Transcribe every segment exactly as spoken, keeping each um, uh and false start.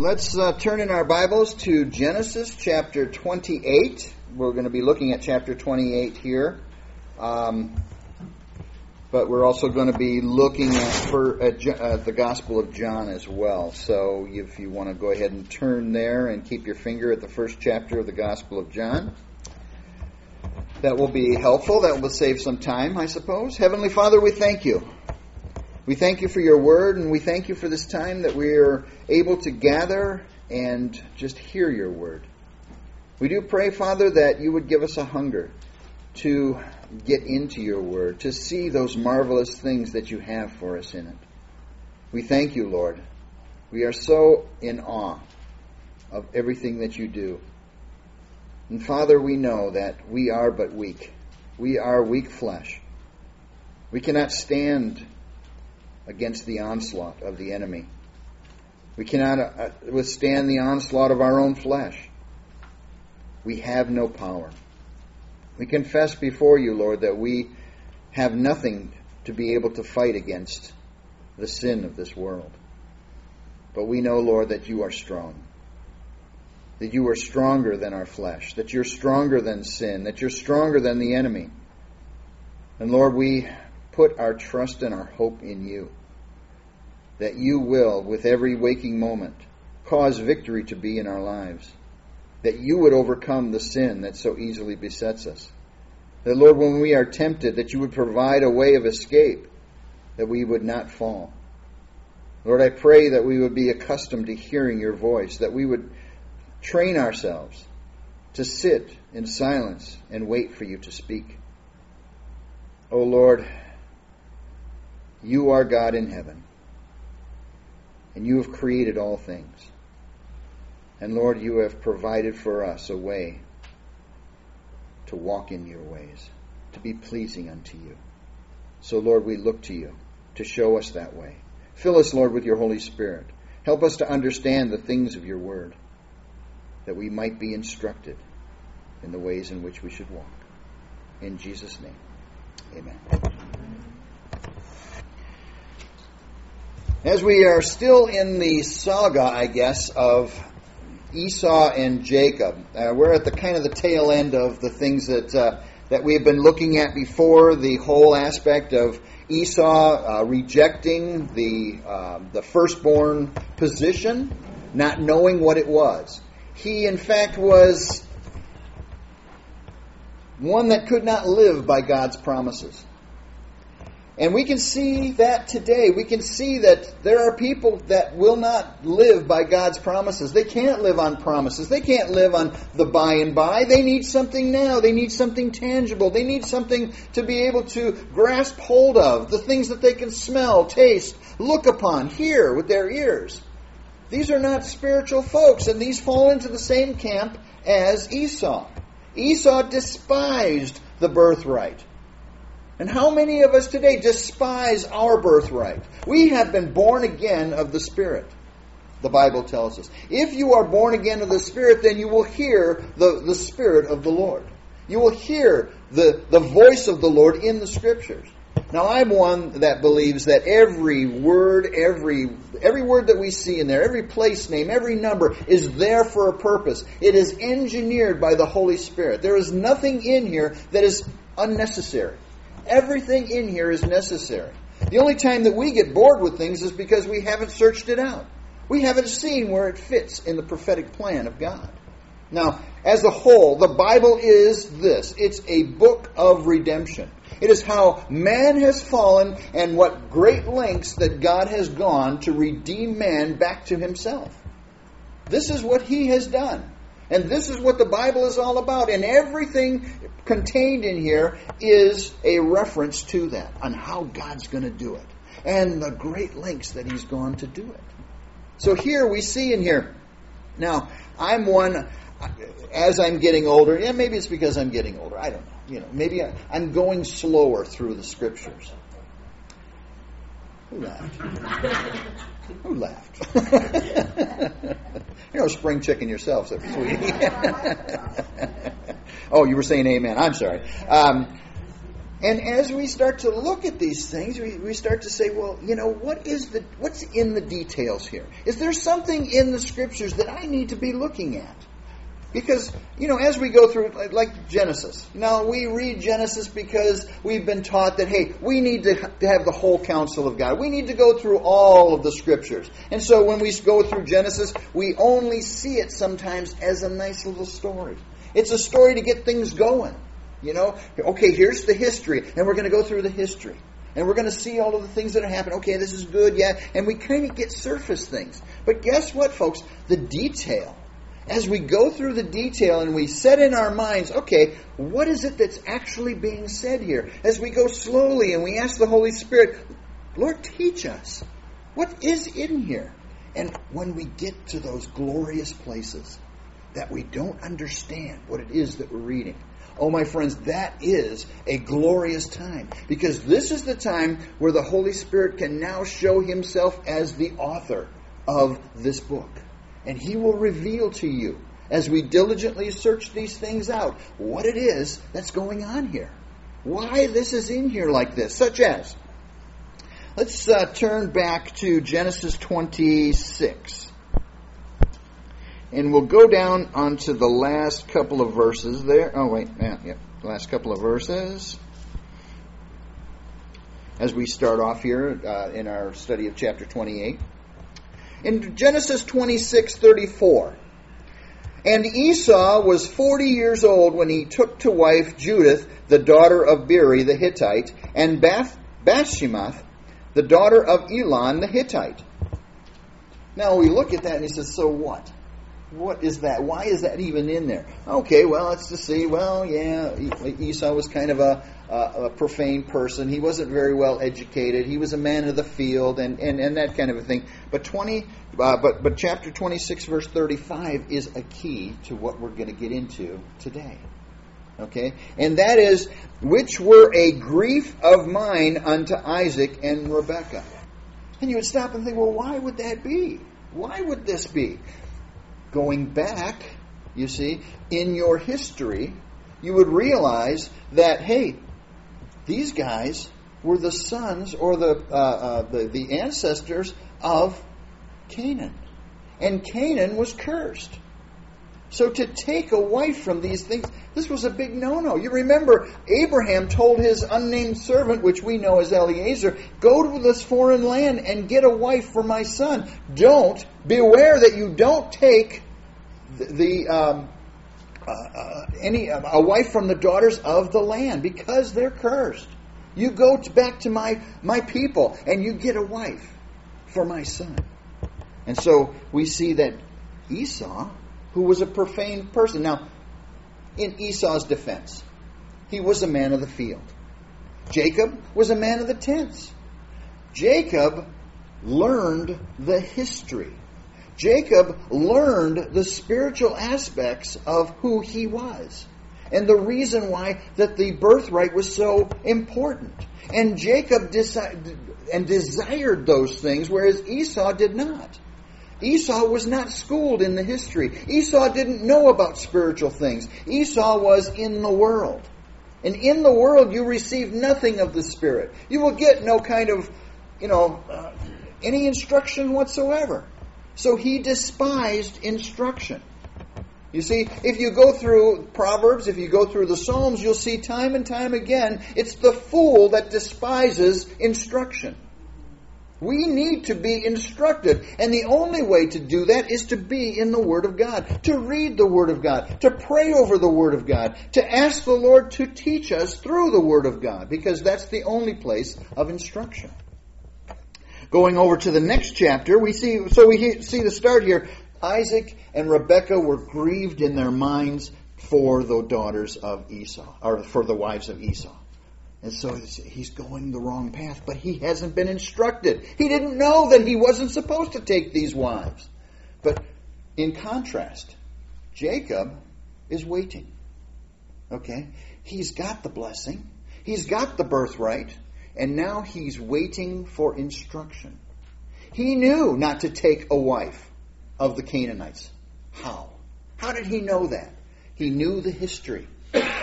Let's uh, turn in our Bibles to Genesis chapter twenty-eight. We're going to be looking at chapter twenty-eight here. Um, but we're also going to be looking at, for, at uh, the Gospel of John as well. So if you want to go ahead and turn there and keep your finger at the first chapter of the Gospel of John, that will be helpful. That will save some time, I suppose. Heavenly Father, we thank you. We thank you for your word, and we thank you for this time that we are able to gather and just hear your word. We do pray, Father, that you would give us a hunger to get into your word, to see those marvelous things that you have for us in it. We thank you, Lord. We are so in awe of everything that you do. And Father, we know that we are but weak. We are weak flesh. We cannot stand against the onslaught of the enemy. We cannot uh, withstand the onslaught of our own flesh. We have no power. We confess before you, Lord, that we have nothing to be able to fight against the sin of this world. But we know, Lord, that you are strong. That you are stronger than our flesh. That you're stronger than sin. That you're stronger than the enemy. And Lord, we put our trust and our hope in you, that you will, with every waking moment, cause victory to be in our lives, that you would overcome the sin that so easily besets us, that, Lord, when we are tempted, that you would provide a way of escape, that we would not fall. Lord, I pray that we would be accustomed to hearing your voice, that we would train ourselves to sit in silence and wait for you to speak. Oh, Lord, you are God in heaven, and you have created all things. And Lord, you have provided for us a way to walk in your ways, to be pleasing unto you. So, Lord, we look to you to show us that way. Fill us, Lord, with your Holy Spirit. Help us to understand the things of your word, that we might be instructed in the ways in which we should walk. In Jesus' name, amen. As we are still in the saga, I guess, of Esau and Jacob, uh, we're at the kind of the tail end of the things that uh, that we have been looking at before. The whole aspect of Esau uh, rejecting the uh, the firstborn position, not knowing what it was. He, in fact, was one that could not live by God's promises. And we can see that today. We can see that there are people that will not live by God's promises. They can't live on promises. They can't live on the by and by. They need something now. They need something tangible. They need something to be able to grasp hold of. The things that they can smell, taste, look upon, hear with their ears. These are not spiritual folks, and these fall into the same camp as Esau. Esau despised the birthright. And how many of us today despise our birthright? We have been born again of the Spirit, the Bible tells us. If you are born again of the Spirit, then you will hear the, the Spirit of the Lord. You will hear the, the voice of the Lord in the Scriptures. Now, I'm one that believes that every word, every every word that we see in there, every place name, every number is there for a purpose. It is engineered by the Holy Spirit. There is nothing in here that is unnecessary. Everything in here is necessary. The only time that we get bored with things is because we haven't searched it out. We haven't seen where it fits in the prophetic plan of God. Now, as a whole, the Bible is this. It's a book of redemption. It is how man has fallen and what great lengths that God has gone to redeem man back to himself. This is what he has done. And this is what the Bible is all about. And everything contained in here is a reference to that, on how God's going to do it. And the great lengths that he's gone to do it. So here we see in here. Now, I'm one, as I'm getting older, yeah, maybe it's because I'm getting older. I don't know. You know, maybe I, I'm going slower through the Scriptures. Who laughed? Who laughed? You're a spring chicken yourself, so sweetie. Oh, you were saying amen. I'm sorry. Um, And as we start to look at these things, we, we start to say, well, you know, what is the what's in the details here? Is there something in the Scriptures that I need to be looking at? Because, you know, as we go through, like, like Genesis. Now, we read Genesis because we've been taught that, hey, we need to, to have the whole counsel of God. We need to go through all of the Scriptures. And so when we go through Genesis, we only see it sometimes as a nice little story. It's a story to get things going. You know, okay, here's the history, and we're going to go through the history. And we're going to see all of the things that have happened. Okay, this is good, yeah. And we kind of get surface things. But guess what, folks? The detail. As we go through the detail and we set in our minds, okay, what is it that's actually being said here? As we go slowly and we ask the Holy Spirit, Lord, teach us. What is in here? And when we get to those glorious places that we don't understand what it is that we're reading, oh, my friends, that is a glorious time. Because this is the time where the Holy Spirit can now show Himself as the author of this book. And He will reveal to you, as we diligently search these things out, what it is that's going on here. Why this is in here like this. Such as, let's uh, turn back to Genesis twenty-six. And we'll go down onto the last couple of verses there. Oh, wait. Yeah, yeah. Last couple of verses. As we start off here uh, in our study of chapter twenty-eight. In Genesis twenty-six thirty-four. And Esau was forty years old when he took to wife Judith, the daughter of Beeri the Hittite, and Bath, Bathshemath, the daughter of Elon the Hittite. Now we look at that and he says, so what? What is that? Why is that even in there? Okay, well, it's to see, well, yeah, Esau was kind of a, a, a profane person. He wasn't very well educated. He was a man of the field and, and, and that kind of a thing. But twenty, uh, but but chapter twenty-six, verse thirty-five is a key to what we're going to get into today. Okay? And that is, which were a grief of mine unto Isaac and Rebekah. And you would stop and think, well, why would that be? Why would this be? Going back, you see, in your history, you would realize that, hey, these guys were the sons or the, uh, uh, the the ancestors of Canaan. And Canaan was cursed. So to take a wife from these things, this was a big no-no. You remember, Abraham told his unnamed servant, which we know as Eliezer, go to this foreign land and get a wife for my son. Don't, beware that you don't take the, the um, uh, uh, any a wife from the daughters of the land, because they're cursed. You go to, back to my, my people and you get a wife for my son. And so we see that Esau, who was a profane person. Now, in Esau's defense, he was a man of the field. Jacob was a man of the tents. Jacob learned the history. Jacob learned the spiritual aspects of who he was. And the reason why that the birthright was so important. And Jacob decided and desired those things, whereas Esau did not. Esau was not schooled in the history. Esau didn't know about spiritual things. Esau was in the world. And in the world you receive nothing of the Spirit. You will get no kind of, you know, uh, any instruction whatsoever. So he despised instruction. You see, if you go through Proverbs, if you go through the Psalms, you'll see time and time again, it's the fool that despises instruction. We need to be instructed. And the only way to do that is to be in the Word of God, to read the Word of God, to pray over the Word of God, to ask the Lord to teach us through the Word of God, because that's the only place of instruction. Going over to the next chapter, we see, so we see the start here. Isaac and Rebekah were grieved in their minds for the daughters of Esau, or for the wives of Esau. And so he's going the wrong path, but he hasn't been instructed. He didn't know that he wasn't supposed to take these wives. But in contrast, Jacob is waiting. Okay? He's got the blessing. He's got the birthright. And now he's waiting for instruction. He knew not to take a wife of the Canaanites. How? How did he know that? He knew the history.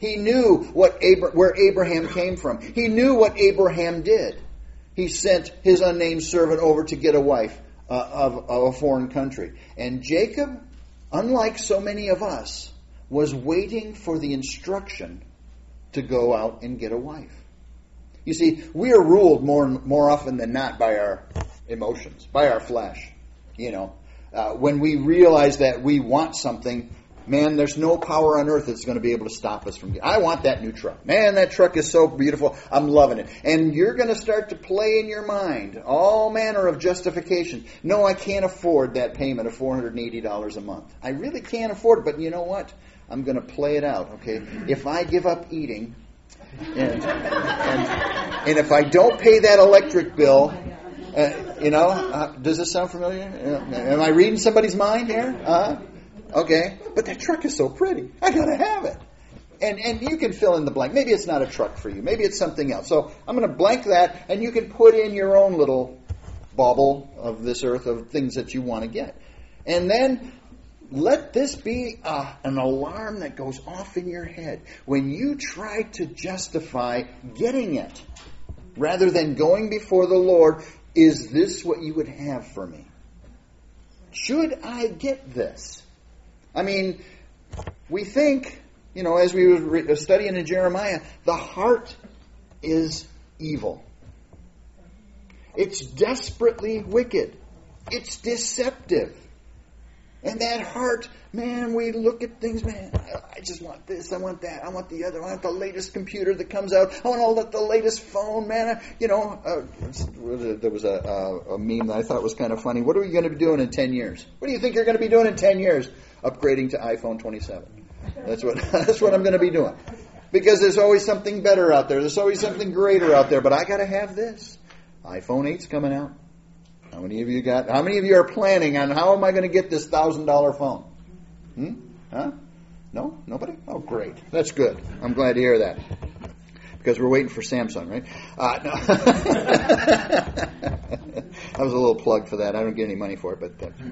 He knew what Abra- where Abraham came from. He knew what Abraham did. He sent his unnamed servant over to get a wife uh, of, of a foreign country. And Jacob, unlike so many of us, was waiting for the instruction to go out and get a wife. You see, we are ruled more more often than not by our emotions, by our flesh. You know, uh, when we realize that we want something, man, there's no power on earth that's going to be able to stop us from getting. I want that new truck. Man, that truck is so beautiful. I'm loving it. And you're going to start to play in your mind all manner of justification. No, I can't afford that payment of four hundred eighty dollars a month. I really can't afford it, but you know what? I'm going to play it out, okay? If I give up eating, and, and, and if I don't pay that electric bill, uh, you know, uh, does this sound familiar? Uh, am I reading somebody's mind here? Uh, okay, but that truck is so pretty. I got to have it. And and you can fill in the blank. Maybe it's not a truck for you. Maybe it's something else. So I'm going to blank that, and you can put in your own little bauble of this earth of things that you want to get. And then let this be uh, an alarm that goes off in your head when you try to justify getting it rather than going before the Lord. Is this what you would have for me? Should I get this? I mean, we think, you know, as we were studying in Jeremiah, the heart is evil. It's desperately wicked. It's deceptive. And that heart, man, we look at things, man, I just want this, I want that, I want the other, I want the latest computer that comes out, I want all the, the latest phone, man. You know, uh, there was a, a, a meme that I thought was kind of funny. What are we going to be doing in ten years? What do you think you're going to be doing in ten years? Upgrading to iPhone twenty-seven. That's what that's what I'm going to be doing. Because there's always something better out there. There's always something greater out there. But I got to have this. iPhone eight's coming out. How many of you got? How many of you are planning on how am I going to get this thousand dollar phone? Hmm? Huh? No? Nobody? Oh, great. That's good. I'm glad to hear that. Because we're waiting for Samsung, right? Uh, no. That was a little plug for that. I don't get any money for it, but. Uh,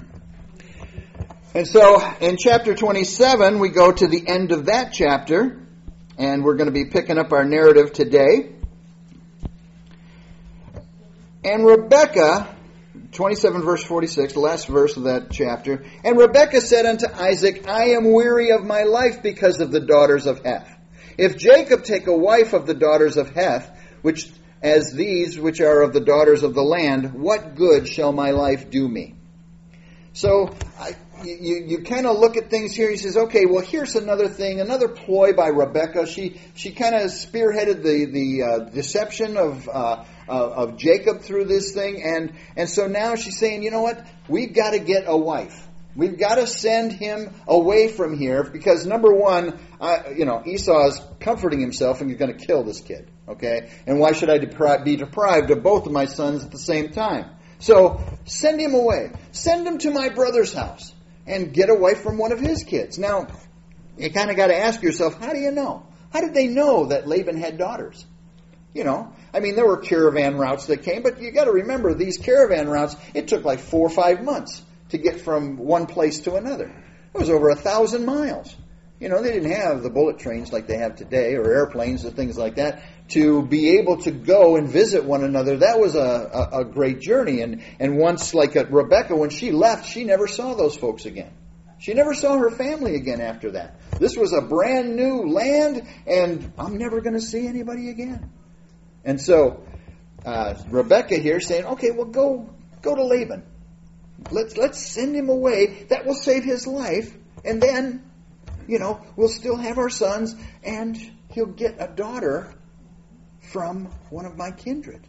And so, in chapter twenty-seven, we go to the end of that chapter, and we're going to be picking up our narrative today. And Rebekah, twenty-seven verse forty-six, the last verse of that chapter, and Rebekah said unto Isaac, I am weary of my life because of the daughters of Heth. If Jacob take a wife of the daughters of Heth, which as these which are of the daughters of the land, what good shall my life do me? So, I, you, you kind of look at things here. He says, okay, well, here's another thing, another ploy by Rebekah. She she kind of spearheaded the, the uh, deception of uh, uh, of Jacob through this thing. And, and so now she's saying, you know what? We've got to get a wife. We've got to send him away from here because, number one, I, you know, Esau is comforting himself and he's going to kill this kid. Okay? And why should I depri- be deprived of both of my sons at the same time? So, send him away. Send him to my brother's house and get away from one of his kids. Now, you kind of got to ask yourself, how do you know? How did they know that Laban had daughters? You know, I mean, there were caravan routes that came, but you got to remember, these caravan routes, it took like four or five months to get from one place to another. It was over a thousand miles. You know, they didn't have the bullet trains like they have today, or airplanes and things like that, to be able to go and visit one another. That was a, a, a great journey. And, and once, like at Rebekah, when she left, she never saw those folks again. She never saw her family again after that. This was a brand new land, and I'm never going to see anybody again. And so, uh, Rebekah here saying, okay, well, go go to Laban. Let's, let's send him away. That will save his life. And then, you know, we'll still have our sons, and he'll get a daughter from one of my kindred.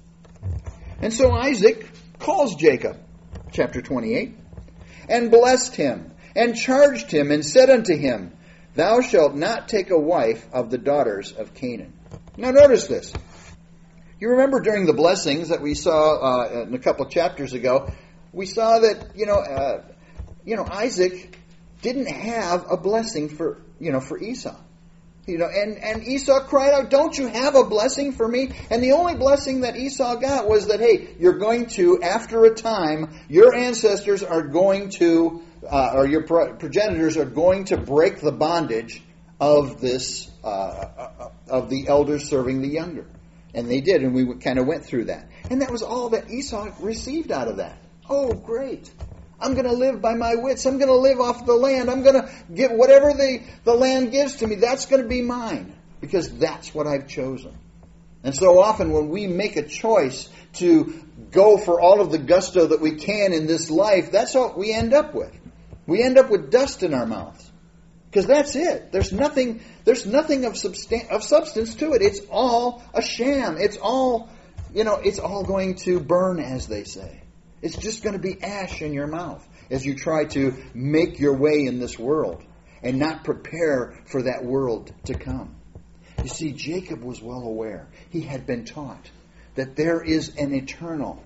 And so Isaac calls Jacob, chapter twenty-eight, and blessed him, and charged him, and said unto him, Thou shalt not take a wife of the daughters of Canaan. Now notice this. You remember during the blessings that we saw uh, in a couple of chapters ago, we saw that, you know, uh, you know, Isaac didn't have a blessing for, you know, for Esau. You know, and, and Esau cried out, don't you have a blessing for me? And the only blessing that Esau got was that, hey, you're going to, after a time, your ancestors are going to, uh, or your pro- progenitors are going to break the bondage of this, uh, of the elders serving the younger. And they did, and we kind of went through that. And that was all that Esau received out of that. Oh, great. I'm going to live by my wits. I'm going to live off the land. I'm going to get whatever the, the land gives to me. That's going to be mine because that's what I've chosen. And so often when we make a choice to go for all of the gusto that we can in this life, that's what we end up with. We end up with dust in our mouths. Because that's it. There's nothing there's nothing of, substan- of substance to it. It's all a sham. It's all, you know, it's all going to burn, as they say. It's just going to be ash in your mouth as you try to make your way in this world and not prepare for that world to come. You see, Jacob was well aware. He had been taught that there is an eternal,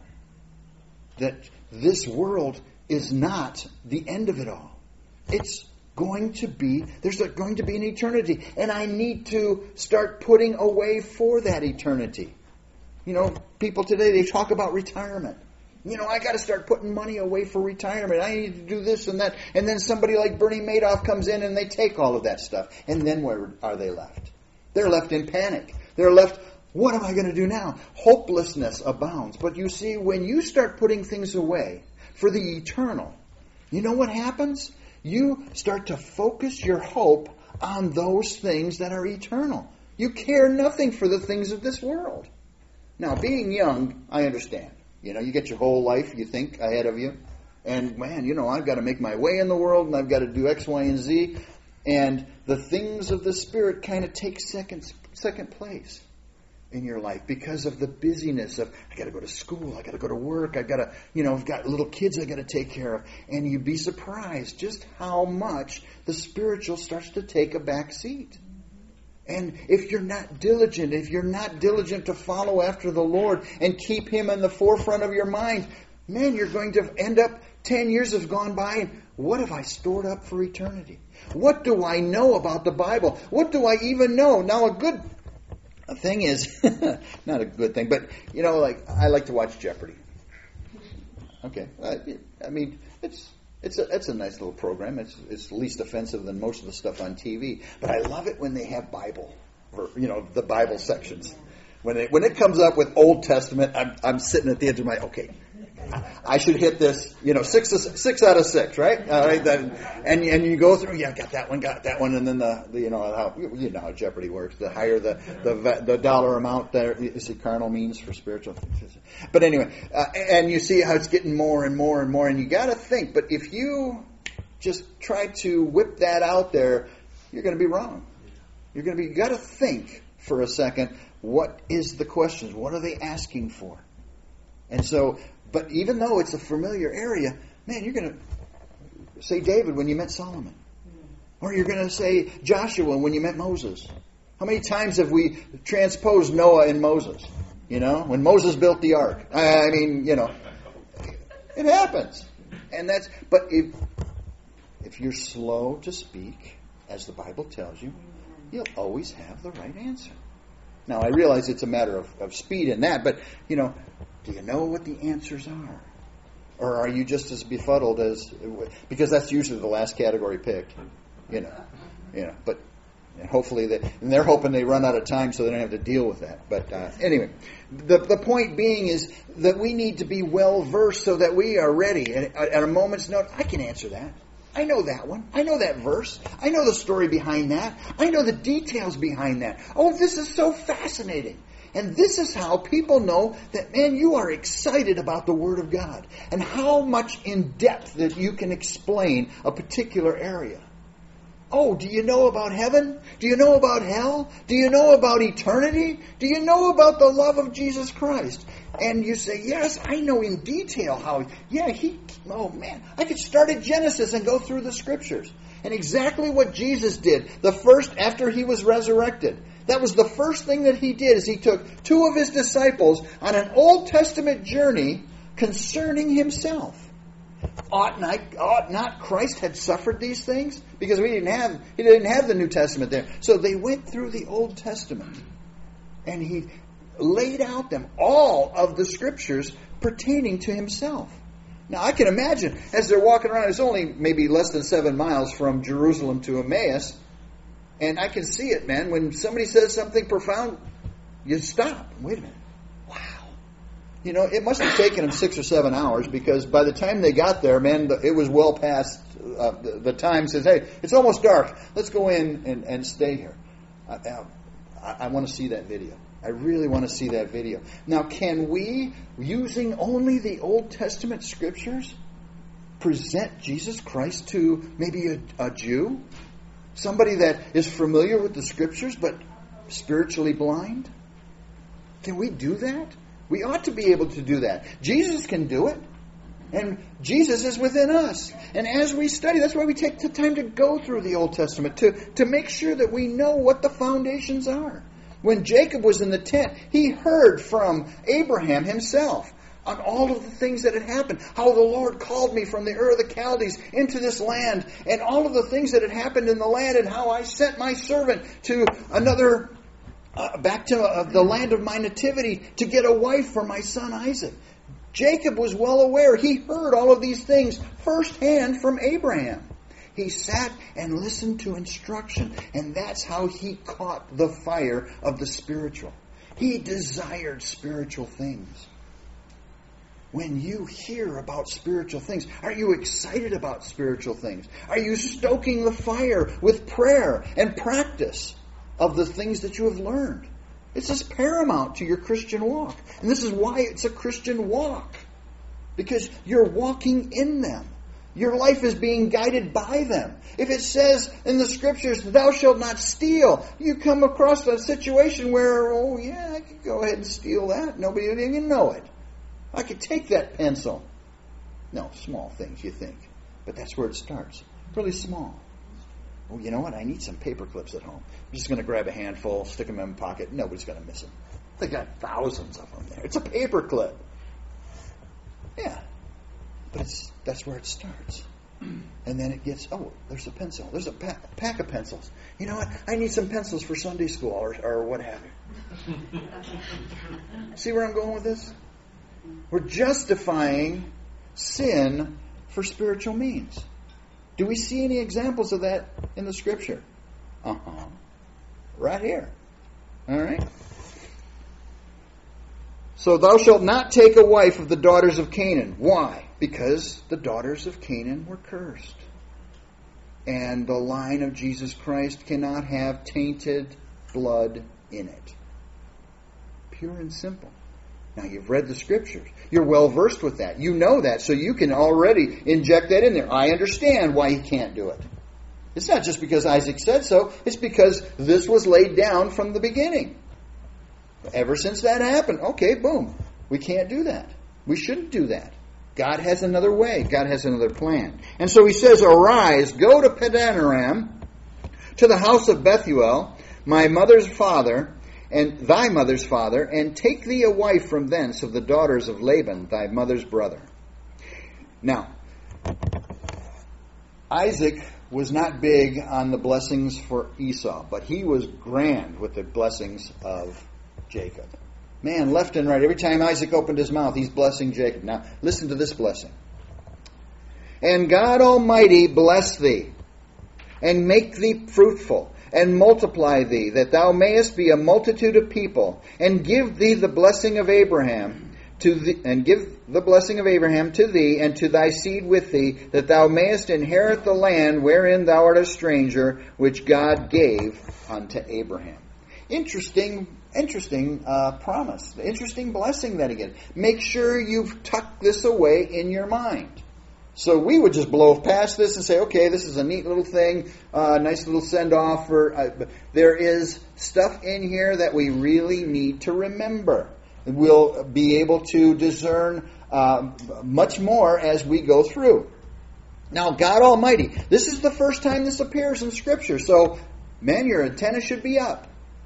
that this world is not the end of it all. It's going to be, there's going to be an eternity. And I need to start putting away for that eternity. You know, people today, they talk about retirement. You know, I got to start putting money away for retirement. I need to do this and that. And then somebody like Bernie Madoff comes in and they take all of that stuff. And then where are they left? They're left in panic. They're left, what am I going to do now? Hopelessness abounds. But you see, when you start putting things away for the eternal, you know what happens? You start to focus your hope on those things that are eternal. You care nothing for the things of this world. Now, being young, I understand. You know, you get your whole life, you think, ahead of you. And, man, you know, I've got to make my way in the world, and I've got to do X, Y, and Z. And the things of the Spirit kind of take second, second place in your life because of the busyness of, I got to go to school, I got to go to work, I got to, you know, I've got little kids I got to take care of. And you'd be surprised just how much the spiritual starts to take a back seat. And if you're not diligent, if you're not diligent to follow after the Lord and keep Him in the forefront of your mind, man, you're going to end up, ten years have gone by, and what have I stored up for eternity? What do I know about the Bible? What do I even know? Now, a good thing is, not a good thing, but, you know, like, I like to watch Jeopardy. Okay. I mean, it's it's a, it's a nice little program. It's it's least offensive than most of the stuff on T V. But I love it when they have Bible, or, you know, the Bible sections. When it, when it comes up with Old Testament, I'm I'm sitting at the edge of my, okay, I should hit this, you know, six six out of six, right? All right, then, and and you go through, yeah, got that one, got that one, and then the, the you know how you know how Jeopardy works. The higher the the the dollar amount there, you see, carnal means for spiritual. But anyway, uh, and you see how it's getting more and more and more, and you got to think. But if you just try to whip that out there, you're going to be wrong. You're going to be. You got to think for a second. What is the questions? What are they asking for? And so. But even though it's a familiar area, man, you're going to say David when you met Solomon. Or you're going to say Joshua when you met Moses. How many times have we transposed Noah and Moses? You know, when Moses built the ark. I mean, you know, it happens. And that's, but if, if you're slow to speak, as the Bible tells you, you'll always have the right answer. Now, I realize it's a matter of, of speed in that, but, you know, do you know what the answers are? Or are you just as befuddled as... Because that's usually the last category picked. You know. You know. But hopefully... They, and they're hoping they run out of time so they don't have to deal with that. But uh, anyway. The, the point being is that we need to be well-versed so that we are ready. And at a moment's notice, I can answer that. I know that one. I know that verse. I know the story behind that. I know the details behind that. Oh, this is so fascinating. And this is how people know that, man, you are excited about the Word of God and how much in depth that you can explain a particular area. Oh, do you know about heaven? Do you know about hell? Do you know about eternity? Do you know about the love of Jesus Christ? And you say, yes, I know in detail how, yeah, he, oh man, I could start at Genesis and go through the Scriptures. And exactly what Jesus did, the first after he was resurrected. That was the first thing that he did, is he took two of his disciples on an Old Testament journey concerning himself. Ought not, ought not Christ had suffered these things? Because we didn't have, he didn't have the New Testament there. So they went through the Old Testament. And he laid out them, all of the Scriptures pertaining to himself. Now I can imagine, as they're walking around, it's only maybe less than seven miles from Jerusalem to Emmaus. And I can see it, man. When somebody says something profound, you stop. Wait a minute. Wow. You know, it must have taken them six or seven hours because by the time they got there, man, it was well past uh, the, the time. Says, hey, it's almost dark. Let's go in and, and stay here. I, I, I want to see that video. I really want to see that video. Now, can we, using only the Old Testament scriptures, present Jesus Christ to maybe a, a Jew? Somebody that is familiar with the scriptures but spiritually blind? Can we do that? We ought to be able to do that. Jesus can do it. And Jesus is within us. And as we study, that's why we take the time to go through the Old Testament, to, to make sure that we know what the foundations are. When Jacob was in the tent, he heard from Abraham himself on all of the things that had happened. How the Lord called me from the Ur of the Chaldees into this land. And all of the things that had happened in the land. And how I sent my servant to another, uh, back to uh, the land of my nativity to get a wife for my son Isaac. Jacob was well aware. He heard all of these things firsthand from Abraham. He sat and listened to instruction. And that's how he caught the fire of the spiritual. He desired spiritual things. When you hear about spiritual things, are you excited about spiritual things? Are you stoking the fire with prayer and practice of the things that you have learned? It's just paramount to your Christian walk. And this is why it's a Christian walk. Because you're walking in them. Your life is being guided by them. If it says in the scriptures, thou shalt not steal, you come across a situation where, oh yeah, I could go ahead and steal that. Nobody would even know it. I could take that pencil. No, small things, you think. But that's where it starts. Really small. Oh, you know what? I need some paper clips at home. I'm just going to grab a handful, stick them in my pocket. Nobody's going to miss them. They got thousands of them there. It's a paper clip. Yeah. But it's that's where it starts. And then it gets, oh, there's a pencil. There's a pack, pack of pencils. You know what? I need some pencils for Sunday school or, or what have you. See where I'm going with this? We're justifying sin for spiritual means. Do we see any examples of that in the Scripture? Uh-huh. Right here. All right. So thou shalt not take a wife of the daughters of Canaan. Why? Because the daughters of Canaan were cursed. And the line of Jesus Christ cannot have tainted blood in it. Pure and simple. Now, you've read the Scriptures. You're well versed with that. You know that, so you can already inject that in there. I understand why he can't do it. It's not just because Isaac said so. It's because this was laid down from the beginning. Ever since that happened, okay, boom. We can't do that. We shouldn't do that. God has another way. God has another plan. And so he says, arise, go to Padanaram, to the house of Bethuel, my mother's father, and thy mother's father, and take thee a wife from thence of the daughters of Laban, thy mother's brother. Now, Isaac was not big on the blessings for Esau, but he was grand with the blessings of Jacob. Man, left and right, every time Isaac opened his mouth, he's blessing Jacob. Now, listen to this blessing. And God Almighty bless thee, and make thee fruitful, and multiply thee, that thou mayest be a multitude of people, and give thee the blessing of Abraham to thee, and give the blessing of Abraham to thee and to thy seed with thee, that thou mayest inherit the land wherein thou art a stranger, which God gave unto Abraham. Interesting, interesting uh, promise. Interesting blessing that again. Make sure you've tucked this away in your mind. So we would just blow past this and say, okay, this is a neat little thing, uh, nice little send-off. For, uh, there is stuff in here that we really need to remember. We'll be able to discern uh, much more as we go through. Now, God Almighty, this is the first time this appears in Scripture. So, man, your antenna should be up.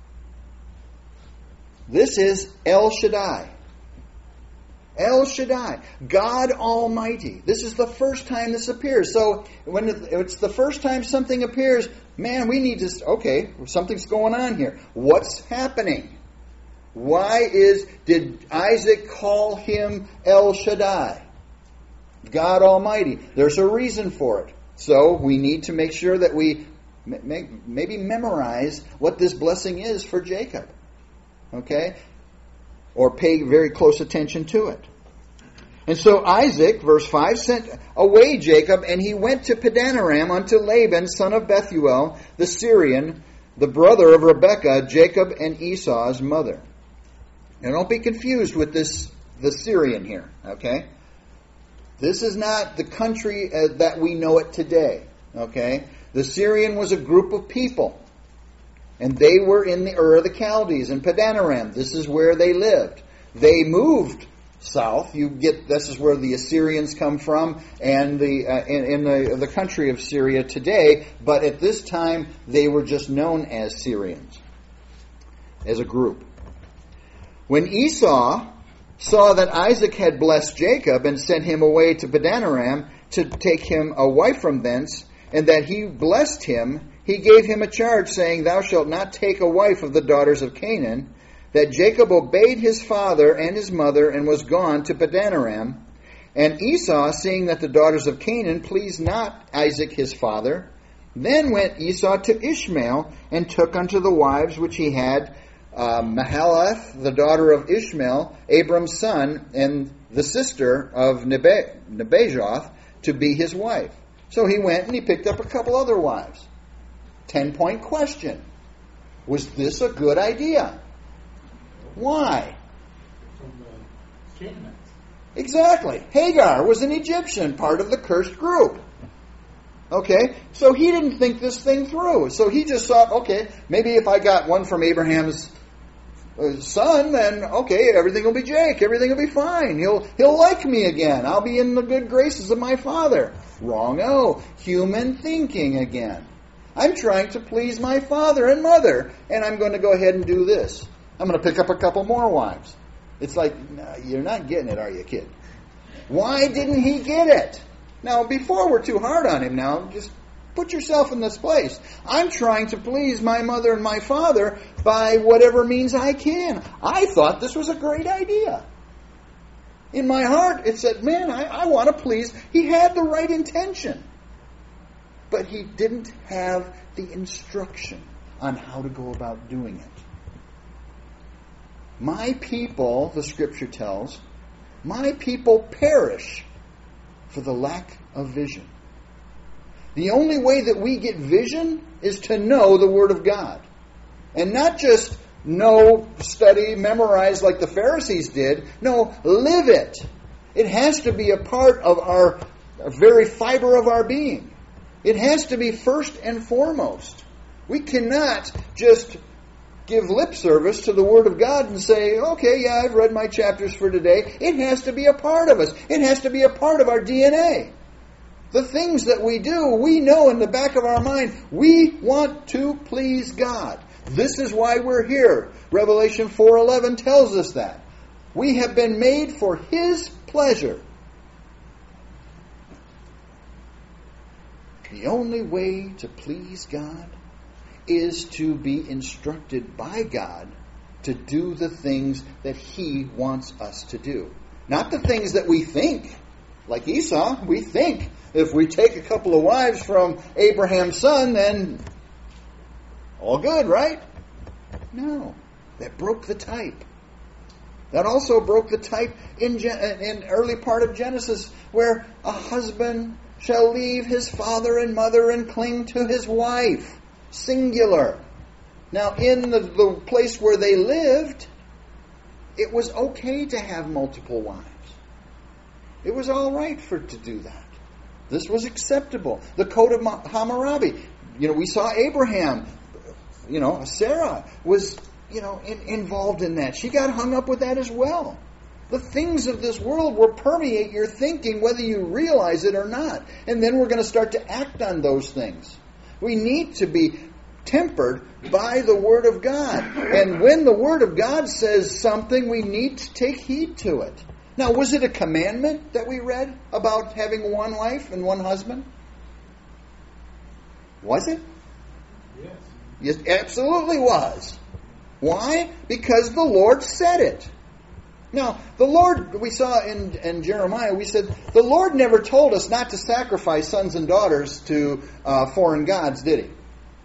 This is El Shaddai. El Shaddai, God Almighty. This is the first time this appears. So when it's the first time something appears, man, we need to, okay, something's going on here. What's happening? Why is, did Isaac call him El Shaddai? God Almighty. There's a reason for it. So we need to make sure that we Maybe memorize what this blessing is for Jacob. Okay? Or pay very close attention to it. And so Isaac, verse five, sent away Jacob, and he went to Padanaram unto Laban, son of Bethuel, the Syrian, the brother of Rebekah, Jacob and Esau's mother. Now don't be confused with this, the Syrian here, okay? This is not the country uh, that we know it today, okay? The Syrian was a group of people, and they were in the Ur of the Chaldees, in Padanaram. This is where they lived. They moved south. You get this is where the Assyrians come from, and the uh, in, in the the country of Syria today. But at this time, they were just known as Syrians, as a group. When Esau saw that Isaac had blessed Jacob and sent him away to Padanaram to take him a wife from thence, and that he blessed him, he gave him a charge, saying, Thou shalt not take a wife of the daughters of Canaan. That Jacob obeyed his father and his mother, and was gone to Padanaram. And Esau, seeing that the daughters of Canaan pleased not Isaac his father, then went Esau to Ishmael, and took unto the wives which he had, uh, Mahalath, the daughter of Ishmael, Abram's son, and the sister of Nebe- Nebajoth, to be his wife. So he went and he picked up a couple other wives. Ten-point question. Was this a good idea? Why? From the Canaanites. Exactly. Hagar was an Egyptian, part of the cursed group. Okay, so he didn't think this thing through. So he just thought, okay, maybe if I got one from Abraham's uh, son, then okay, everything will be Jake. Everything will be fine. He'll he'll like me again. I'll be in the good graces of my father. Wrong-o. Human thinking again. I'm trying to please my father and mother, and I'm going to go ahead and do this. I'm going to pick up a couple more wives. It's like, no, you're not getting it, are you, kid? Why didn't he get it? Now, before we're too hard on him now, just put yourself in this place. I'm trying to please my mother and my father by whatever means I can. I thought this was a great idea. In my heart, it said, man, I, I want to please. He had the right intention. But he didn't have the instruction on how to go about doing it. My people, the Scripture tells, my people perish for the lack of vision. The only way that we get vision is to know the Word of God. And not just know, study, memorize like the Pharisees did. No, live it. It has to be a part of our very fiber of our being. It has to be first and foremost. We cannot just give lip service to the Word of God and say, okay, yeah, I've read my chapters for today. It has to be a part of us. It has to be a part of our D N A. The things that we do, we know in the back of our mind, we want to please God. This is why we're here. Revelation four eleven tells us that. We have been made for His pleasure. The only way to please God is to be instructed by God to do the things that He wants us to do. Not the things that we think. Like Esau, we think if we take a couple of wives from Abraham's son, then all good, right? No. That broke the type. That also broke the type in in early part of Genesis, where a husband shall leave his father and mother and cling to his wife. Singular. Now, in the, the place where they lived, it was okay to have multiple wives. It was all right for to do that. This was acceptable. The Code of Hammurabi. You know, we saw Abraham. You know, Sarah was, you know, in, involved in that. She got hung up with that as well. The things of this world will permeate your thinking whether you realize it or not. And then we're going to start to act on those things. We need to be tempered by the Word of God. And when the Word of God says something, we need to take heed to it. Now, was it a commandment that we read about having one wife and one husband? Was it? Yes. Yes, it absolutely was. Why? Because the Lord said it. Now, the Lord, we saw in, in Jeremiah, we said, the Lord never told us not to sacrifice sons and daughters to uh, foreign gods, did He?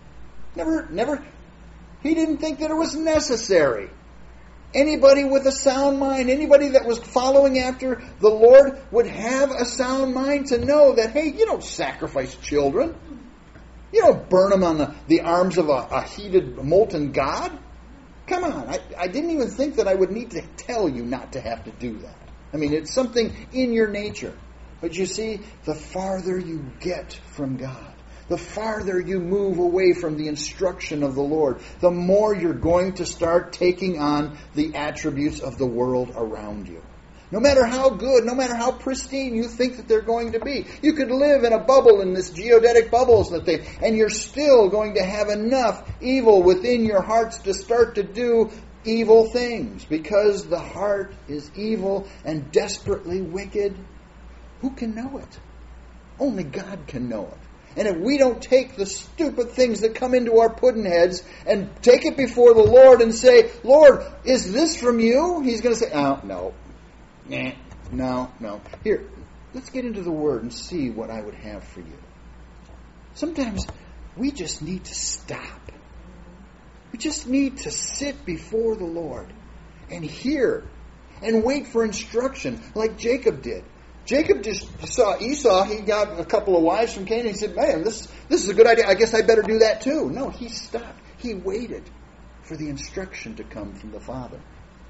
Never, never. He didn't think that it was necessary. Anybody with a sound mind, anybody that was following after the Lord would have a sound mind to know that, hey, you don't sacrifice children. You don't burn them on the, the arms of a, a heated, molten God. Come on. I, I didn't even think that I would need to tell you not to have to do that. I mean, it's something in your nature. But you see, the farther you get from God, the farther you move away from the instruction of the Lord, the more you're going to start taking on the attributes of the world around you. No matter how good, no matter how pristine you think that they're going to be. You could live in a bubble, in this geodetic bubbles that they, and you're still going to have enough evil within your hearts to start to do evil things. Because the heart is evil and desperately wicked. Who can know it? Only God can know it. And if we don't take the stupid things that come into our pudding heads and take it before the Lord and say, Lord, is this from you? He's going to say, oh, no. Nah, no, no. Here, let's get into the Word and see what I would have for you. Sometimes we just need to stop. We just need to sit before the Lord and hear and wait for instruction like Jacob did. Jacob just saw Esau. He got a couple of wives from Canaan. He said, man, this, this is a good idea. I guess I better do that too. No, he stopped. He waited for the instruction to come from the Father.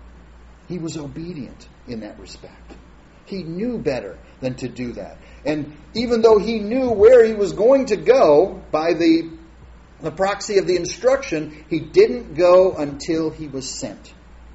He was obedient in that respect. He knew better than to do that. And even though he knew where he was going to go by the, the proxy of the instruction, he didn't go until he was sent.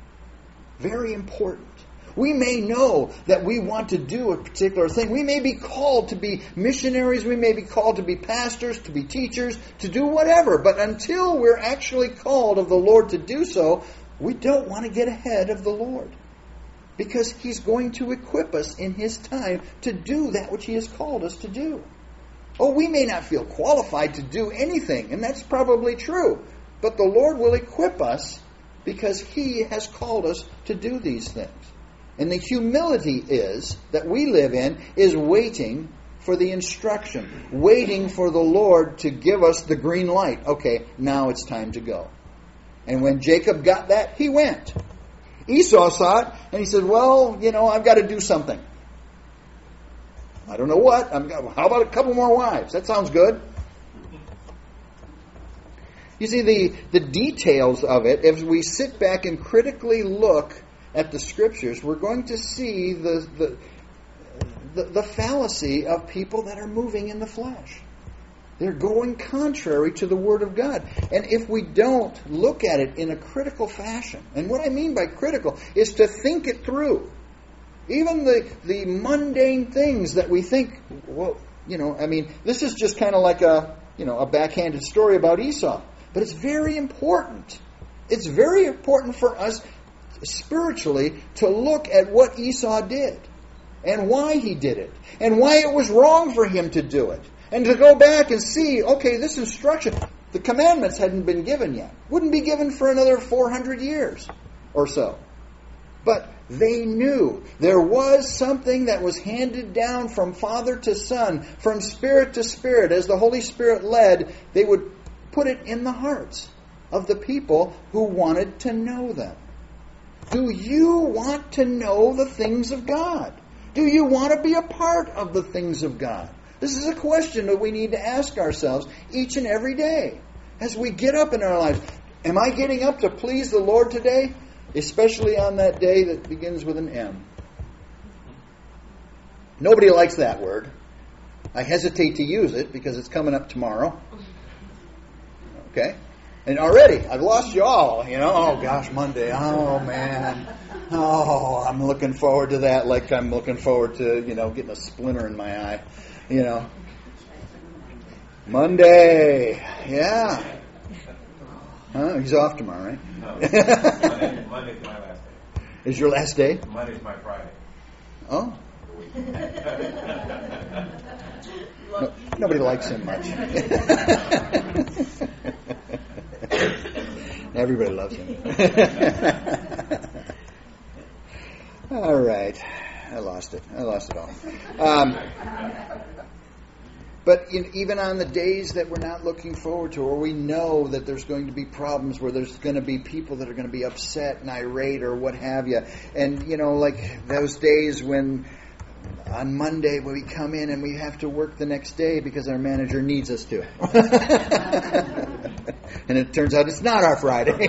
Very important. We may know that we want to do a particular thing. We may be called to be missionaries. We may be called to be pastors, to be teachers, to do whatever. But until we're actually called of the Lord to do so, we don't want to get ahead of the Lord. Because He's going to equip us in His time to do that which He has called us to do. Oh, we may not feel qualified to do anything, and that's probably true. But the Lord will equip us because He has called us to do these things. And the humility is that we live in is waiting for the instruction, waiting for the Lord to give us the green light. Okay, now it's time to go. And when Jacob got that, he went. Esau saw it, and he said, well, you know, I've got to do something. I don't know what. I'm, how about a couple more wives? That sounds good. You see, the, the details of it, if we sit back and critically look at the Scriptures, we're going to see the, the, the, the fallacy of people that are moving in the flesh. They're going contrary to the Word of God. And if we don't look at it in a critical fashion, and what I mean by critical is to think it through. Even the, the mundane things that we think, well, you know, I mean, this is just kind of like a, you know, a backhanded story about Esau. But it's very important. It's very important for us spiritually to look at what Esau did and why he did it and why it was wrong for him to do it. And to go back and see, okay, this instruction, the commandments hadn't been given yet. Wouldn't be given for another four hundred years or so. But they knew there was something that was handed down from father to son, from spirit to spirit. As the Holy Spirit led, they would put it in the hearts of the people who wanted to know them. Do you want to know the things of God? Do you want to be a part of the things of God? This is a question that we need to ask ourselves each and every day as we get up in our lives. Am I getting up to please the Lord today? Especially on that day that begins with an M. Nobody likes that word. I hesitate to use it because it's coming up tomorrow. Okay? And already, I've lost you all, you know. Oh, gosh, Monday. Oh, man. Oh, I'm looking forward to that like I'm looking forward to, you know, getting a splinter in my eye. You know. Monday. Yeah. Huh? He's off tomorrow, right? No. Monday, Monday's my last day. Is your last day? Monday's my Friday. Oh. No, nobody likes him much. Everybody loves him. All right. I lost it. I lost it all. Um, But in, even on the days that we're not looking forward to, or we know that there's going to be problems, where there's going to be people that are going to be upset and irate or what have you. And, you know, like those days when on Monday when we come in and we have to work the next day because our manager needs us to. And it turns out it's not our Friday.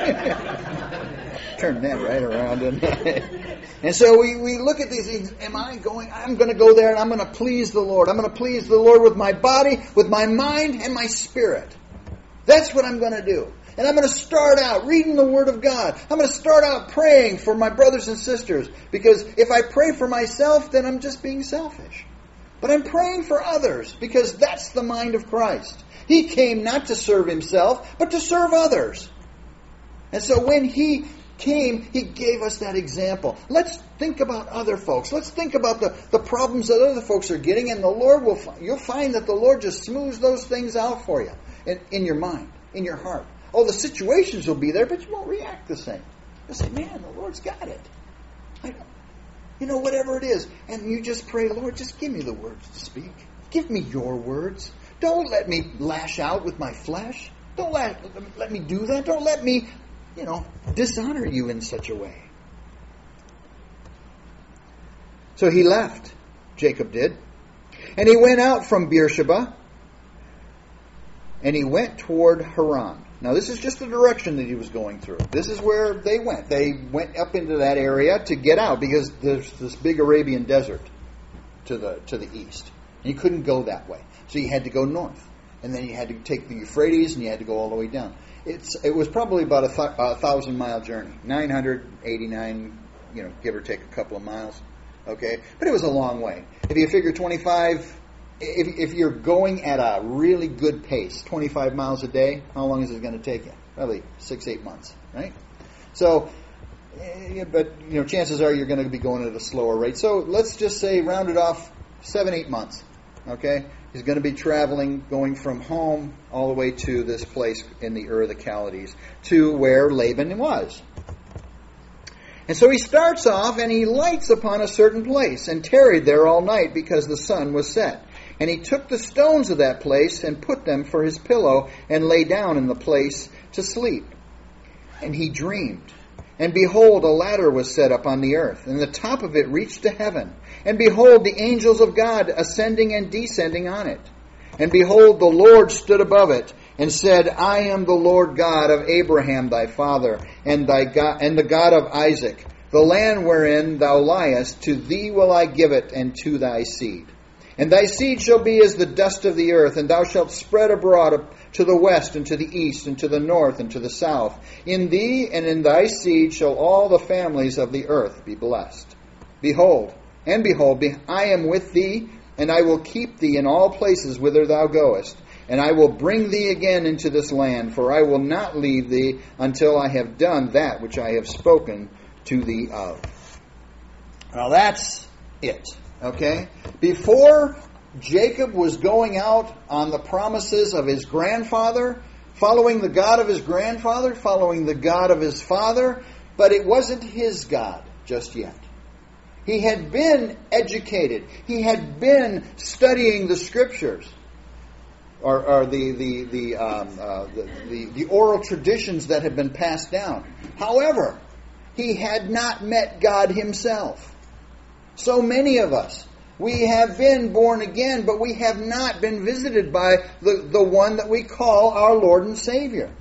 Turn that right around. And, and so we, we look at these things. Am I going? I'm going to go there and I'm going to please the Lord. I'm going to please the Lord with my body, with my mind, and my spirit. That's what I'm going to do. And I'm going to start out reading the Word of God. I'm going to start out praying for my brothers and sisters. Because if I pray for myself, then I'm just being selfish. But I'm praying for others because that's the mind of Christ. He came not to serve Himself, but to serve others. And so when He came, He gave us that example. Let's think about other folks. Let's think about the, the problems that other folks are getting, and the Lord will, you'll find that the Lord just smooths those things out for you in, in your mind, in your heart. Oh, the situations will be there, but you won't react the same. You'll say, man, the Lord's got it. I don't, you know, whatever it is. And you just pray, Lord, just give me the words to speak. Give me your words. Don't let me lash out with my flesh. Don't let, let me do that. Don't let me, you know, dishonor you in such a way. So he left, Jacob did. And he went out from Beersheba, and he went toward Haran. Now, this is just the direction that he was going through. This is where they went. They went up into that area to get out because there's this big Arabian desert to the to the east. And you couldn't go that way. So you had to go north. And then you had to take the Euphrates and you had to go all the way down. It's It was probably about a, th- a thousand-mile journey. nine hundred eighty-nine, you know, give or take a couple of miles. Okay? But it was a long way. If you figure twenty-five... If, if you're going at a really good pace, twenty-five miles a day, how long is it going to take you? Probably six, eight months, right? So, eh, but, you know, chances are you're going to be going at a slower rate. So let's just say, round it off, seven, eight months, okay? He's going to be traveling, going from home all the way to this place in the Ur of the Chaldees, to where Laban was. And so he starts off and he lights upon a certain place and tarried there all night because the sun was set. And he took the stones of that place and put them for his pillow and lay down in the place to sleep. And he dreamed. And behold, a ladder was set up on the earth, and the top of it reached to heaven. And behold, the angels of God ascending and descending on it. And behold, the Lord stood above it, and said, I am the Lord God of Abraham thy father, and thy God, and the God of Isaac. The land wherein thou liest, to thee will I give it, and to thy seed. And thy seed shall be as the dust of the earth, and thou shalt spread abroad to the west, and to the east, and to the north, and to the south. In thee and in thy seed shall all the families of the earth be blessed. Behold, and behold, I am with thee, and I will keep thee in all places whither thou goest. And I will bring thee again into this land, for I will not leave thee until I have done that which I have spoken to thee of. Now that's it. Okay? Before Jacob was going out on the promises of his grandfather, following the God of his grandfather, following the God of his father, but it wasn't his God just yet. He had been educated. He had been studying the Scriptures, or, or the the the, um, uh, the the the oral traditions that had been passed down. However, he had not met God himself. So many of us, we have been born again, but we have not been visited by the, the one that we call our Lord and Savior.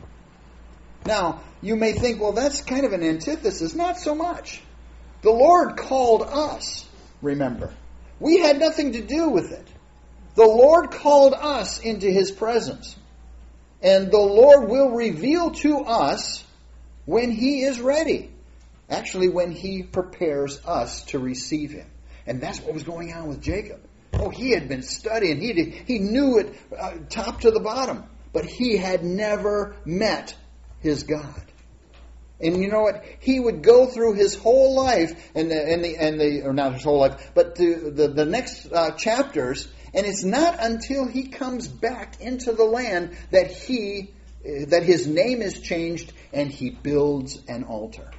Now, you may think, well, that's kind of an antithesis. Not so much. The Lord called us, remember. We had nothing to do with it. The Lord called us into His presence. And the Lord will reveal to us when He is ready. Actually, when He prepares us to receive Him. And that's what was going on with Jacob. Oh, he had been studying. He did, he knew it uh, top to the bottom. But he had never met his God. And you know what? He would go through his whole life, and the, and the, and the or not his whole life, but the, the, the next uh, chapters, and it's not until he comes back into the land that he uh, that his name is changed and he builds an altar.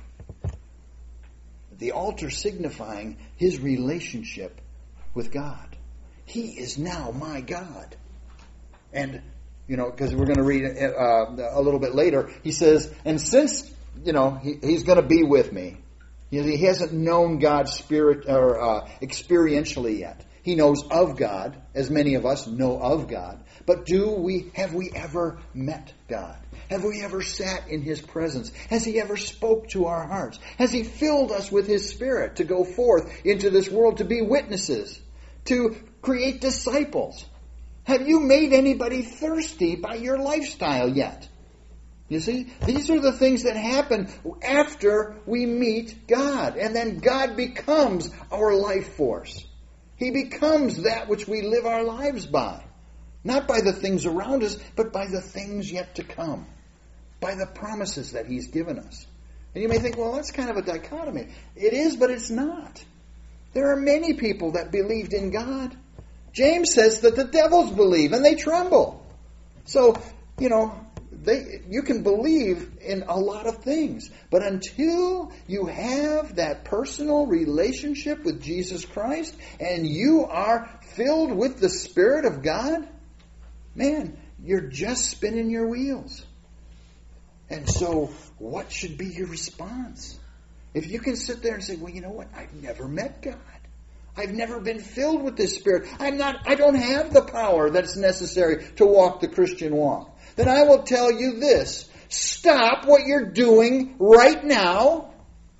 The altar signifying his relationship with God. He is now my God. And, you know, because we're going to read uh, a little bit later, he says, and since, you know, he, he's going to be with me, he hasn't known God's Spirit or uh, experientially yet. He knows of God, as many of us know of God. But do we, have we ever met God? Have we ever sat in His presence? Has He ever spoke to our hearts? Has He filled us with His Spirit to go forth into this world to be witnesses, to create disciples? Have you made anybody thirsty by your lifestyle yet? You see, these are the things that happen after we meet God. And then God becomes our life force. He becomes that which we live our lives by. Not by the things around us, but by the things yet to come. By the promises that He's given us. And you may think, well, that's kind of a dichotomy. It is, but it's not. There are many people that believed in God. James says that the devils believe and they tremble. So, you know, they, you can believe in a lot of things. But until you have that personal relationship with Jesus Christ and you are filled with the Spirit of God, man, you're just spinning your wheels. And so, what should be your response? If you can sit there and say, well, you know what? I've never met God. I've never been filled with this Spirit. I'm not, I don't have the power that's necessary to walk the Christian walk. Then I will tell you this. Stop what you're doing right now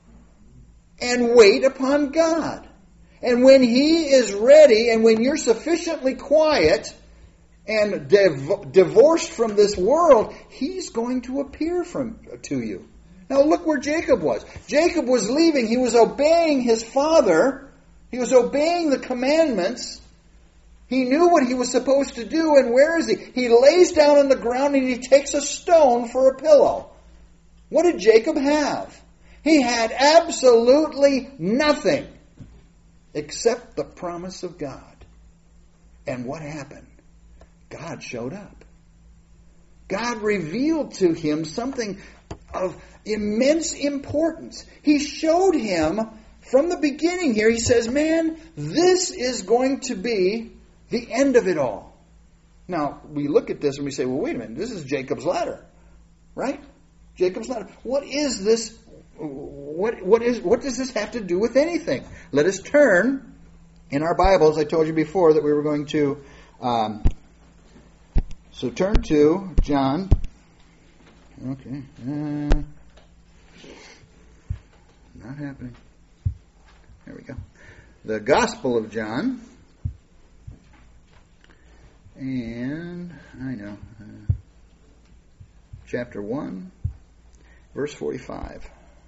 and wait upon God. And when He is ready and when you're sufficiently quiet and div- divorced from this world, He's going to appear from to you. Now look where Jacob was. Jacob was leaving. He was obeying his father. He was obeying the commandments. He knew what he was supposed to do, and where is he? He lays down on the ground and he takes a stone for a pillow. What did Jacob have? He had absolutely nothing except the promise of God. And what happened? God showed up. God revealed to him something of immense importance. He showed him from the beginning here, he says, man, this is going to be the end of it all. Now, we look at this and we say, well, wait a minute, this is Jacob's ladder, right? Jacob's ladder. What is this? What, what is, what does this have to do with anything? Let us turn in our Bibles. I told you before that we were going to, um, so turn to John. Okay. Uh, not happening. There we go. The Gospel of John. And, I know, uh, chapter one, verse forty-five.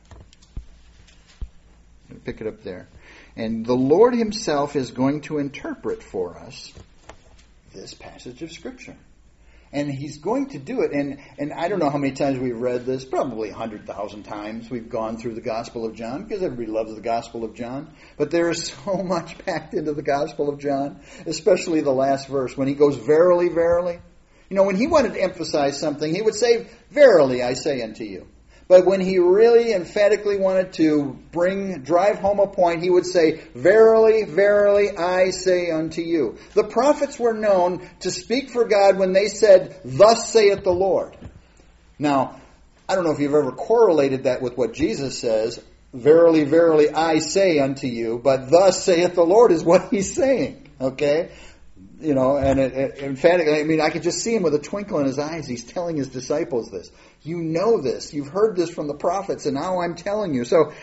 I'll pick it up there. And the Lord Himself is going to interpret for us this passage of Scripture. And He's going to do it. And, and I don't know how many times we've read this. Probably one hundred thousand times we've gone through the Gospel of John, because everybody loves the Gospel of John. But there is so much packed into the Gospel of John, especially the last verse, when He goes, verily, verily. You know, when He wanted to emphasize something, He would say, verily, I say unto you. But when He really emphatically wanted to bring, drive home a point, He would say, verily, verily, I say unto you. The prophets were known to speak for God when they said, thus saith the Lord. Now, I don't know if you've ever correlated that with what Jesus says, verily, verily, I say unto you, but thus saith the Lord is what He's saying, okay? You know, and it, it, emphatically, I mean, I could just see Him with a twinkle in His eyes. He's telling His disciples this. You know this. You've heard this from the prophets, and now I'm telling you. So,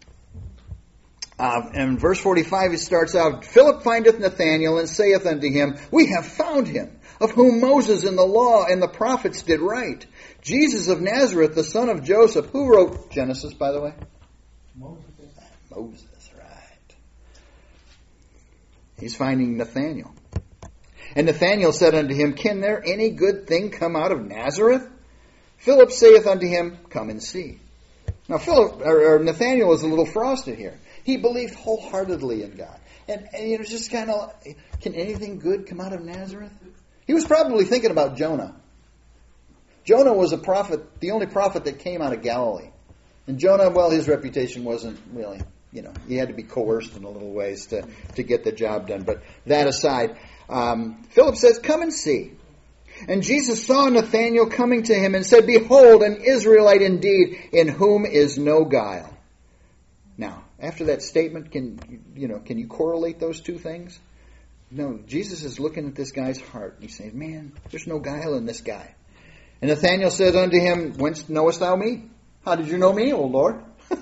uh, in verse forty-five, it starts out, Philip findeth Nathanael, and saith unto him, we have found him, of whom Moses in the law and the prophets did write. Jesus of Nazareth, the son of Joseph. Who wrote Genesis, by the way? Moses. Moses, right. He's finding Nathanael. And Nathanael said unto him, can there any good thing come out of Nazareth? Philip saith unto him, come and see. Now, Philip or, or Nathanael is a little frosted here. He believed wholeheartedly in God. And, and you know, just kind of, can anything good come out of Nazareth? He was probably thinking about Jonah. Jonah was a prophet, the only prophet that came out of Galilee. And Jonah, well, his reputation wasn't really you know, he had to be coerced in a little ways to, to get the job done. But that aside, um, Philip says, come and see. And Jesus saw Nathanael coming to him and said, behold, an Israelite indeed, in whom is no guile. Now, after that statement, can you know, can you correlate those two things? No, Jesus is looking at this guy's heart. He's saying, man, there's no guile in this guy. And Nathanael said unto him, whence knowest thou me? How did you know me, O Lord?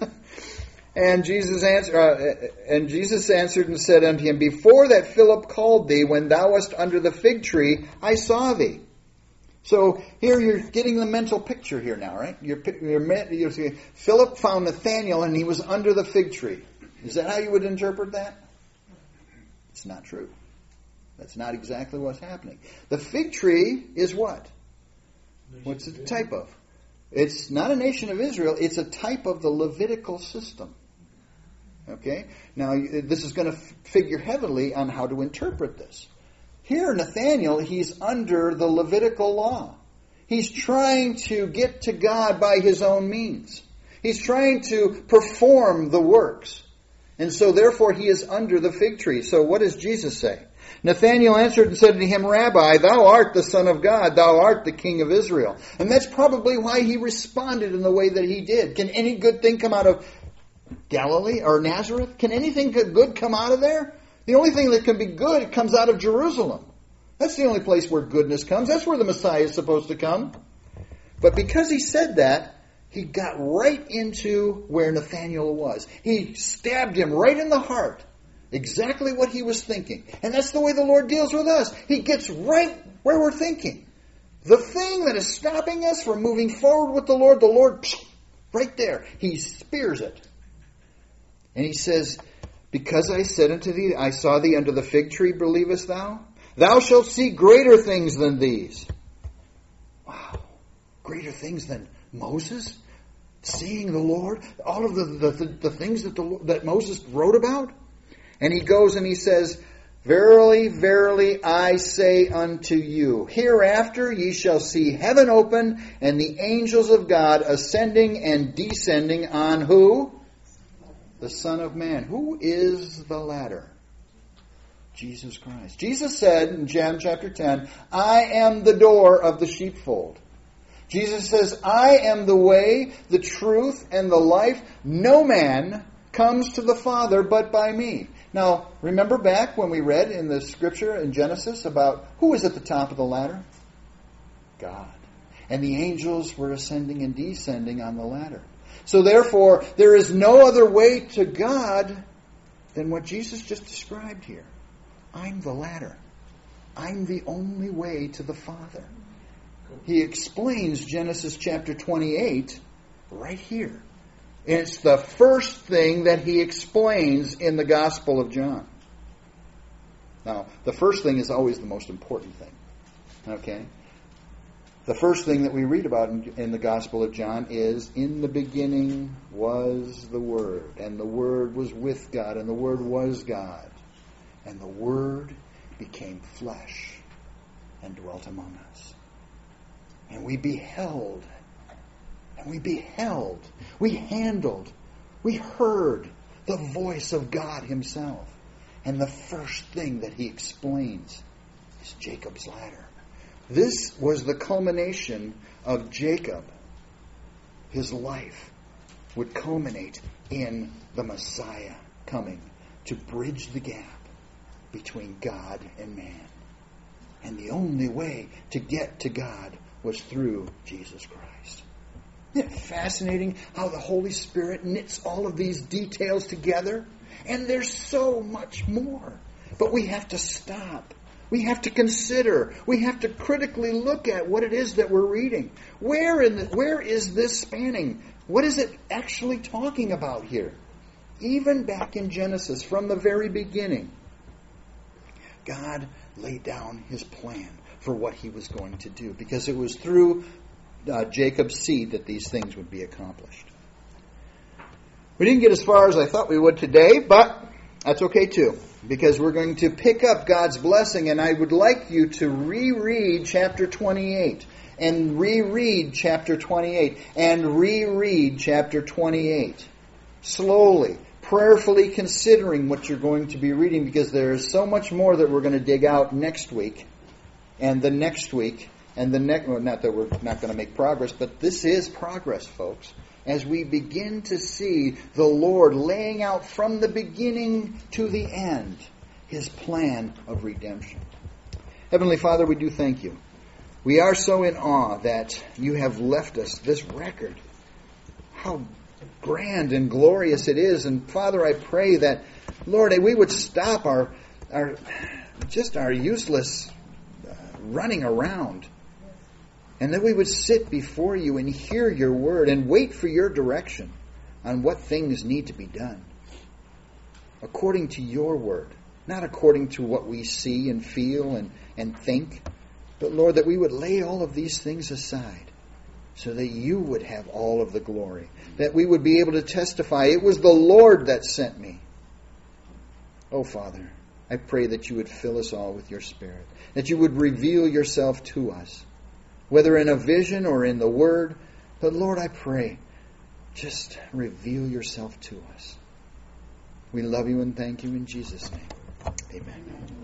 and Jesus answered, uh, and Jesus answered and said unto him, before that Philip called thee, when thou wast under the fig tree, I saw thee. So here you're getting the mental picture here now, right? You're, you're, you're saying, Philip found Nathanael and he was under the fig tree. Is that how you would interpret that? It's not true. That's not exactly what's happening. The fig tree is what? What's it a type of? It's not a nation of Israel. It's a type of the Levitical system. Okay? Now, this is going to figure heavily on how to interpret this. Here, Nathanael, he's under the Levitical law. He's trying to get to God by his own means. He's trying to perform the works. And so, therefore, he is under the fig tree. So, what does Jesus say? Nathanael answered and said to him, Rabbi, thou art the Son of God, thou art the King of Israel. And that's probably why he responded in the way that he did. Can any good thing come out of Galilee or Nazareth? Can anything good come out of there? The only thing that can be good, it comes out of Jerusalem. That's the only place where goodness comes. That's where the Messiah is supposed to come. But because he said that, he got right into where Nathanael was. He stabbed him right in the heart. Exactly what he was thinking. And that's the way the Lord deals with us. He gets right where we're thinking. The thing that is stopping us from moving forward with the Lord, the Lord, right there, he spears it. And he says, because I said unto thee, I saw thee under the fig tree, believest thou? Thou shalt see greater things than these. Wow. Greater things than Moses? Seeing the Lord? All of the, the, the, the things that, the, that Moses wrote about? And he goes and he says, verily, verily, I say unto you, hereafter ye shall see heaven open and the angels of God ascending and descending on who? The Son of Man. Who is the latter? Jesus Christ. Jesus said in John chapter ten, I am the door of the sheepfold. Jesus says, I am the way, the truth, and the life. No man comes to the Father but by me. Now, remember back when we read in the scripture in Genesis about who is at the top of the ladder? God. And the angels were ascending and descending on the ladder. So therefore, there is no other way to God than what Jesus just described here. I'm the ladder. I'm the only way to the Father. He explains Genesis chapter twenty-eight right here. It's the first thing that he explains in the Gospel of John. Now, the first thing is always the most important thing. Okay? The first thing that we read about in, in the Gospel of John is, in the beginning was the Word, and the Word was with God, and the Word was God. And the Word became flesh and dwelt among us. And we beheld, and we beheld, we handled, we heard the voice of God Himself. And the first thing that He explains is Jacob's ladder. This was the culmination of Jacob. His life would culminate in the Messiah coming to bridge the gap between God and man. And the only way to get to God was through Jesus Christ. Isn't it fascinating how the Holy Spirit knits all of these details together? And there's so much more. But we have to stop. We have to consider. We have to critically look at what it is that we're reading. Where in the, where is this spanning? What is it actually talking about here? Even back in Genesis, from the very beginning, God laid down His plan for what He was going to do, because it was through uh, Jacob's seed that these things would be accomplished. We didn't get as far as I thought we would today, but that's okay too, because we're going to pick up God's blessing, and I would like you to reread chapter twenty-eight, and reread chapter twenty-eight, and reread chapter twenty-eight. Slowly, prayerfully considering what you're going to be reading, because there is so much more that we're going to dig out next week and the next week and the next. Well, not that we're not going to make progress, but this is progress, folks. As we begin to see the Lord laying out from the beginning to the end His plan of redemption. Heavenly Father, we do thank You. We are so in awe that You have left us this record. How grand and glorious it is. And Father, I pray that, Lord, we would stop our, our just our useless uh, running around. And that we would sit before You and hear Your word and wait for Your direction on what things need to be done. According to Your word. Not according to what we see and feel and, and think. But Lord, that we would lay all of these things aside so that You would have all of the glory. That we would be able to testify, it was the Lord that sent me. Oh, Father, I pray that You would fill us all with Your Spirit. That You would reveal Yourself to us. Whether in a vision or in the Word. But Lord, I pray, just reveal Yourself to us. We love You and thank You in Jesus' name. Amen.